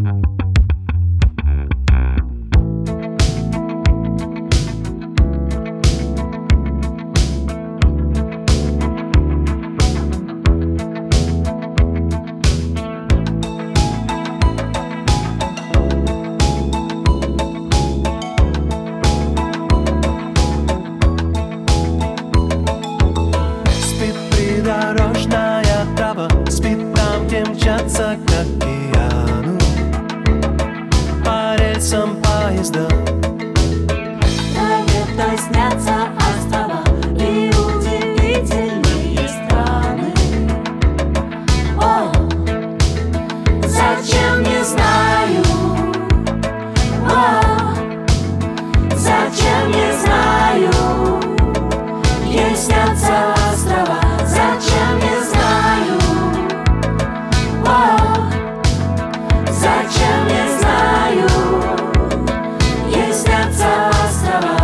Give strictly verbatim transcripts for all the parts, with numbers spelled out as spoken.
Дорожная трава спит там, где мчатся к океану по рельсам поезда. Траве снятся острова и удивительные страны. О, зачем, не знаю. О, зачем, не знаю. Ей снятся острова. Зачем, не знаю. О, зачем, не знаю. Ей снятся острова.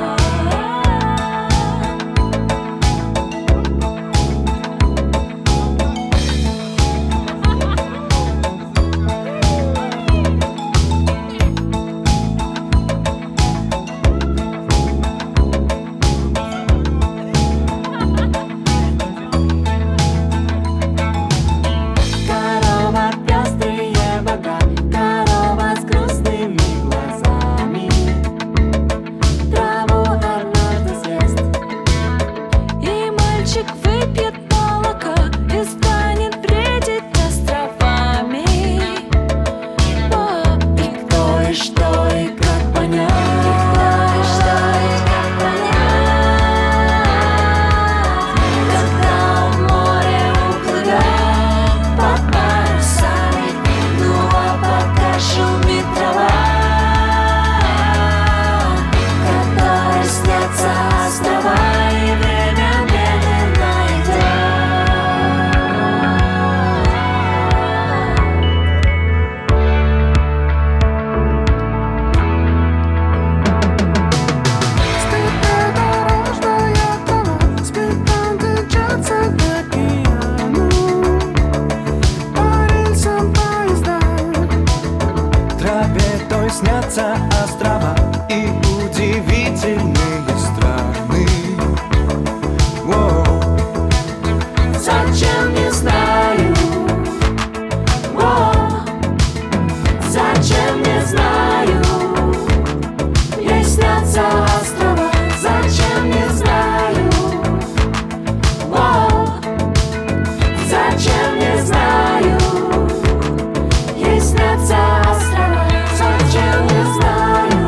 Выпьет молока и станет бредить островами. О, и кто, и что, и как понять. И кто, и что, и как понять. Когда в море уплывет под парусами, ну а пока шумит трава, которой снятся острова и время. Снятся острова и удивительные страны. Воу. Зачем, не знаю. Воу. Зачем, не знаю. Ей снятся острова. Зачем, не знаю. Воу. Зачем, не знаю. Ей снятся острова. Зачем, не знаю.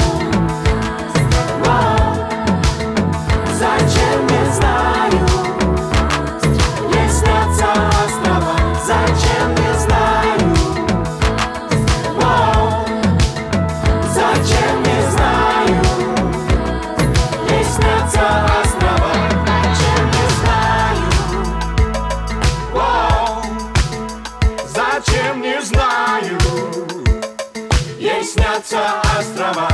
Воу. Зачем, не знаю. Ей снятся острова. Зачем, не знаю. Воу. Зачем, не знаю. Ей снятся острова. Зачем, не знаю. Воу. Зачем, не знаю. Ей снятся острова.